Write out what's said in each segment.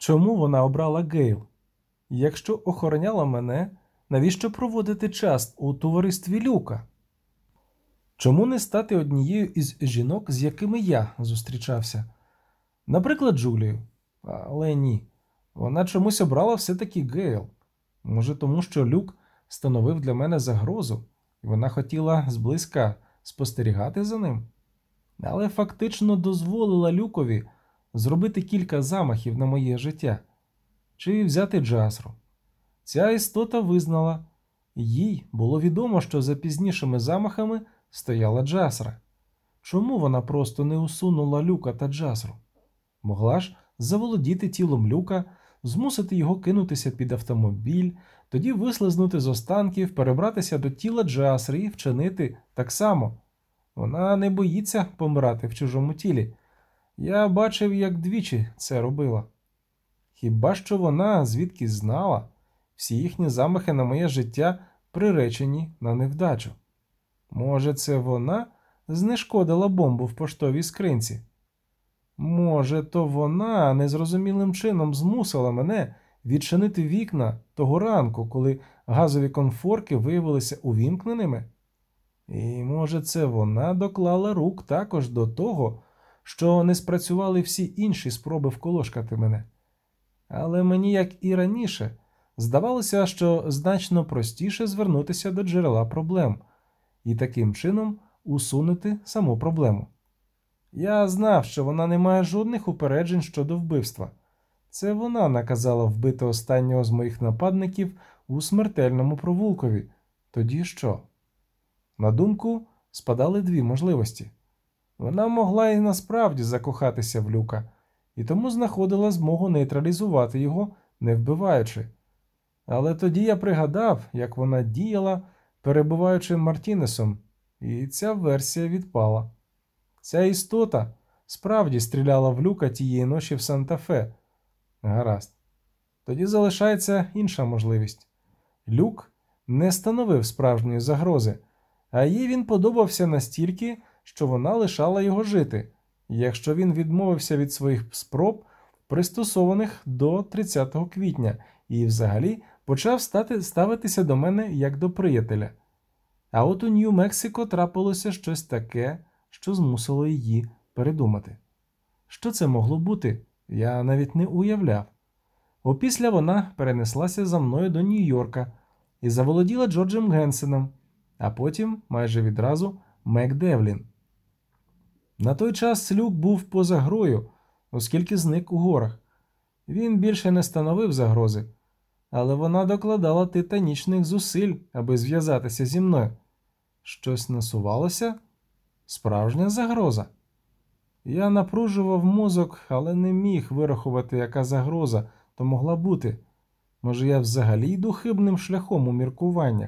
Чому вона обрала Гейл? Якщо охороняла мене, навіщо проводити час у товаристві Люка? Чому не стати однією із жінок, з якими я зустрічався? Наприклад, Джулію. Але ні. Вона чомусь обрала все-таки Гейл. Може, тому що Люк становив для мене загрозу, і вона хотіла зблизька спостерігати за ним. Але фактично дозволила Люкові зробити кілька замахів на моє життя. Чи взяти Джасру. Ця істота визнала, їй було відомо, що за пізнішими замахами стояла Джасра. Чому вона просто не усунула Люка та Джасру? Могла ж заволодіти тілом Люка, змусити його кинутися під автомобіль, тоді вислизнути з останків, перебратися до тіла Джасри і вчинити так само. Вона не боїться помирати в чужому тілі. Я бачив, як двічі це робила. Хіба що вона звідки знала, всі їхні замахи на моє життя приречені на невдачу. Може, це вона знешкодила бомбу в поштовій скринці? Може, то вона незрозумілим чином змусила мене відчинити вікна того ранку, коли газові конфорки виявилися увімкненими? І може, це вона доклала рук також до того, що не спрацювали всі інші спроби вколошкати мене? Але мені, як і раніше, здавалося, що значно простіше звернутися до джерела проблем і таким чином усунути саму проблему. Я знав, що вона не має жодних упереджень щодо вбивства. Це вона наказала вбити останнього з моїх нападників у смертельному провулкові. Тоді що? На думку спадали дві можливості. Вона могла і насправді закохатися в Люка, і тому знаходила змогу нейтралізувати його, не вбиваючи. Але тоді я пригадав, як вона діяла, перебуваючи Мартінесом, і ця версія відпала. Ця істота справді стріляла в Люка тієї ночі в Санта-Фе. Гаразд. Тоді залишається інша можливість. Люк не становив справжньої загрози, а їй він подобався настільки, що вона лишала його жити, якщо він відмовився від своїх спроб, пристосованих до 30 квітня, і взагалі почав ставитися до мене як до приятеля. А от у Нью-Мексико трапилося щось таке, що змусило її передумати. Що це могло бути, я навіть не уявляв. Опісля вона перенеслася за мною до Нью-Йорка і заволоділа Джорджем Генсеном, а потім, майже відразу, Мек Девлін. На той час Люк був поза грою, оскільки зник у горах. Він більше не становив загрози, але вона докладала титанічних зусиль, аби зв'язатися зі мною. Щось насувалося? Справжня загроза. Я напружував мозок, але не міг вирахувати, яка загроза то могла бути. Може, я взагалі йду хибним шляхом у міркуваннях.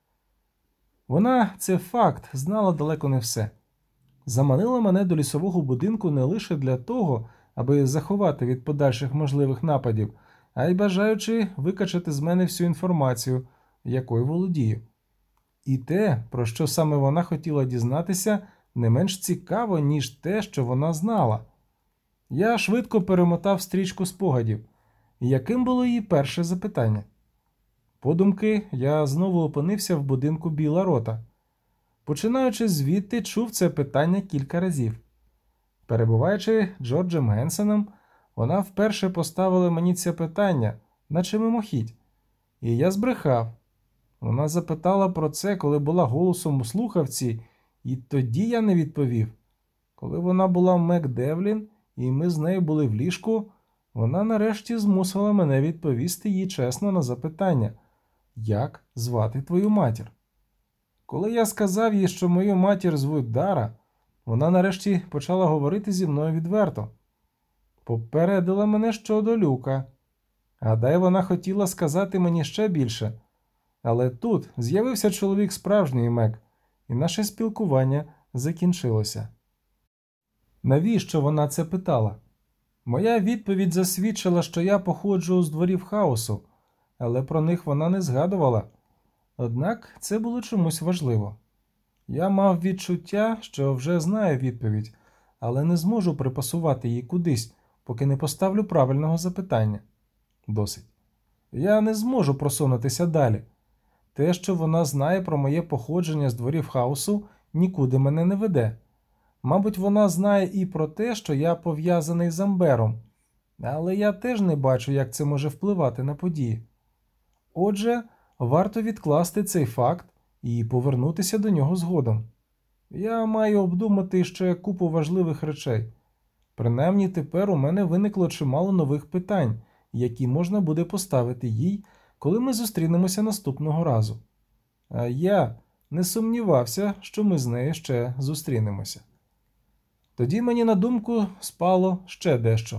Вона, це факт, знала далеко не все. Заманила мене до лісового будинку не лише для того, аби заховати від подальших можливих нападів, а й бажаючи викачати з мене всю інформацію, якою володію. І те, про що саме вона хотіла дізнатися, не менш цікаво, ніж те, що вона знала. Я швидко перемотав стрічку спогадів. Яким було її перше запитання? Подумки, я знову опинився в будинку Біла Рота. Починаючи звідти, чув це питання кілька разів. Перебуваючи Джорджем Генсеном, вона вперше поставила мені це питання, наче мимохідь. І я збрехав. Вона запитала про це, коли була голосом у слухавці, і тоді я не відповів. Коли вона була Мек Девлін, і ми з нею були в ліжку, вона нарешті змусила мене відповісти їй чесно на запитання: «Як звати твою матір?» Коли я сказав їй, що мою матір звуть Дара, вона нарешті почала говорити зі мною відверто. Попередила мене щодо Люка. Гадаю, вона хотіла сказати мені ще більше. Але тут з'явився чоловік справжньої Мек, і наше спілкування закінчилося. Навіщо вона це питала? Моя відповідь засвідчила, що я походжу з дворів хаосу, але про них вона не згадувала. Однак це було чомусь важливо. Я мав відчуття, що вже знаю відповідь, але не зможу припасувати її кудись, поки не поставлю правильного запитання. Досить. Я не зможу просунутися далі. Те, що вона знає про моє походження з дворів хаосу, нікуди мене не веде. Мабуть, вона знає і про те, що я пов'язаний з Амбером, але я теж не бачу, як це може впливати на події. Отже, варто відкласти цей факт і повернутися до нього згодом. Я маю обдумати ще купу важливих речей. Принаймні тепер у мене виникло чимало нових питань, які можна буде поставити їй, коли ми зустрінемося наступного разу. А я не сумнівався, що ми з нею ще зустрінемося. Тоді мені на думку спало ще дещо.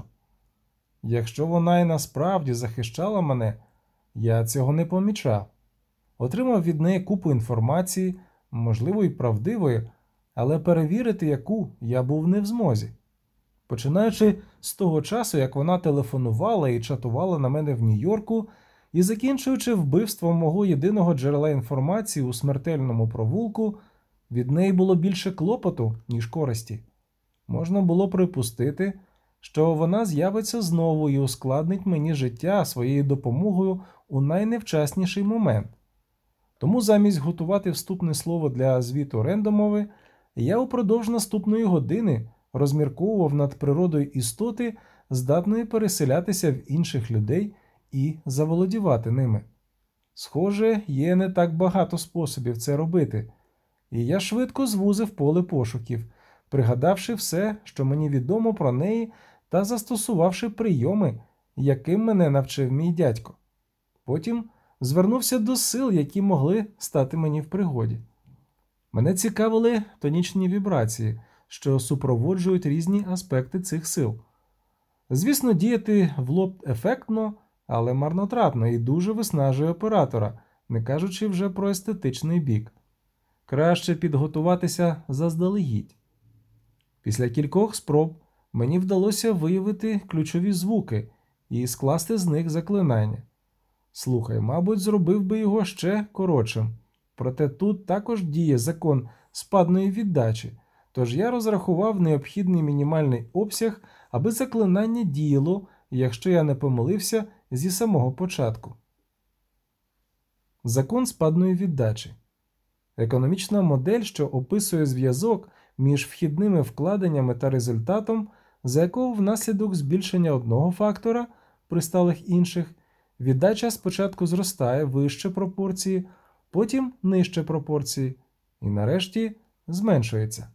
Якщо вона і насправді захищала мене, я цього не помічав. Отримав від неї купу інформації, можливо, і правдивої, але перевірити яку я був не в змозі. Починаючи з того часу, як вона телефонувала і чатувала на мене в Нью-Йорку, і закінчуючи вбивством мого єдиного джерела інформації у смертельному провулку, від неї було більше клопоту, ніж користі. Можна було припустити, що вона з'явиться знову і ускладнить мені життя своєю допомогою у найневчасніший момент. Тому замість готувати вступне слово для звіту рендомови, я упродовж наступної години розмірковував над природою істоти, здатної переселятися в інших людей і заволодівати ними. Схоже, є не так багато способів це робити, і я швидко звузив поле пошуків, пригадавши все, що мені відомо про неї та застосувавши прийоми, яким мене навчив мій дядько. Потім звернувся до сил, які могли стати мені в пригоді. Мене цікавили тонічні вібрації, що супроводжують різні аспекти цих сил. Звісно, діяти в лоб ефектно, але марнотратно і дуже виснажує оператора, не кажучи вже про естетичний бік. Краще підготуватися заздалегідь. Після кількох спроб мені вдалося виявити ключові звуки і скласти з них заклинання. Слухай, мабуть, зробив би його ще коротшим. Проте тут також діє закон спадної віддачі, тож я розрахував необхідний мінімальний обсяг, аби заклинання діяло, якщо я не помилився зі самого початку. Закон спадної віддачі. Економічна модель, що описує зв'язок між вхідними вкладеннями та результатом, за якого внаслідок збільшення одного фактора при сталих інших, віддача спочатку зростає вище пропорції, потім нижче пропорції і нарешті зменшується.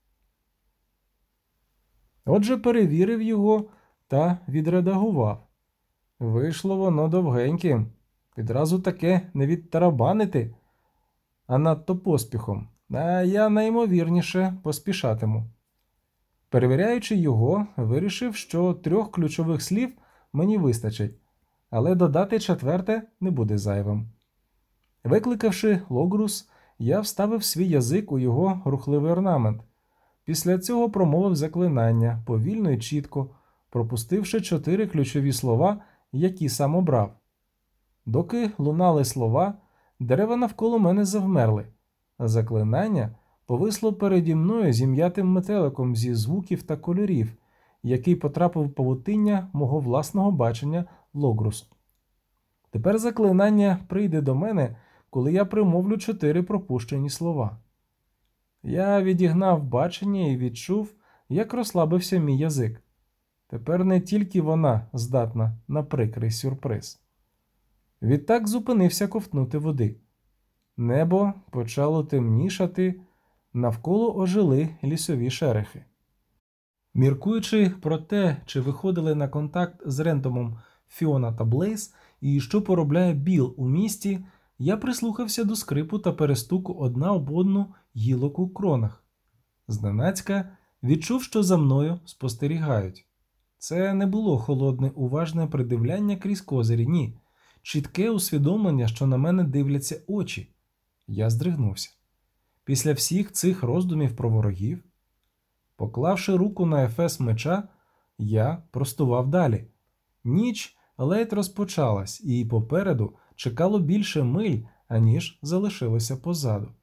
Отже, перевірив його та відредагував. Вийшло воно довгеньким. Відразу таке не відтарабанити, а надто поспіхом. А я найімовірніше поспішатиму. Перевіряючи його, вирішив, що 3 ключових слів мені вистачить, але додати 4 не буде зайвим. Викликавши Логрус, я вставив свій язик у його рухливий орнамент. Після цього промовив заклинання, повільно і чітко, пропустивши 4 ключові слова, які сам обрав. Доки лунали слова, дерева навколо мене завмерли, а заклинання повисло переді мною зім'ятим метеликом зі звуків та кольорів, який потрапив в павутиння мого власного бачення Логрус. Тепер заклинання прийде до мене, коли я примовлю 4 пропущені слова. Я відігнав бачення і відчув, як розслабився мій язик. Тепер не тільки вона здатна на прикрий сюрприз. Відтак зупинився ковтнути води. Небо почало темнішати, навколо ожили лісові шерехи. Міркуючи про те, чи виходили на контакт з рендомом Фіона та Блейз і що поробляє Біл у місті, я прислухався до скрипу та перестуку одна об одну гілок у кронах. Зненацька відчув, що за мною спостерігають. Це не було холодне, уважне придивляння крізь козирі, ні. Чітке усвідомлення, що на мене дивляться очі. Я здригнувся. Після всіх цих роздумів про ворогів, поклавши руку на ефес меча, я простував далі. Ніч ледь розпочалась, і попереду чекало більше миль, аніж залишилося позаду.